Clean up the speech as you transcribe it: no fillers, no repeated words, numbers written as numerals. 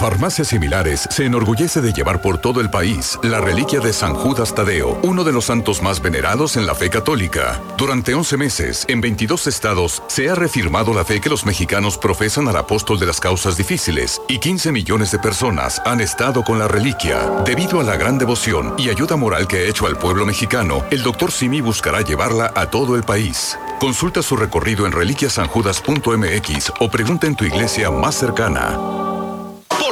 Farmacias Similares se enorgullece de llevar por todo el país la reliquia de San Judas Tadeo, uno de los santos más venerados en la fe católica. Durante 11 meses, en 22 estados, se ha reafirmado la fe que los mexicanos profesan al apóstol de las causas difíciles, y 15 millones de personas han estado con la reliquia. Debido a la gran devoción y ayuda moral que ha hecho al pueblo mexicano, el Dr. Simi buscará llevarla a todo el país. Consulta su recorrido en reliquiasanjudas.mx o pregunta en tu iglesia más cercana.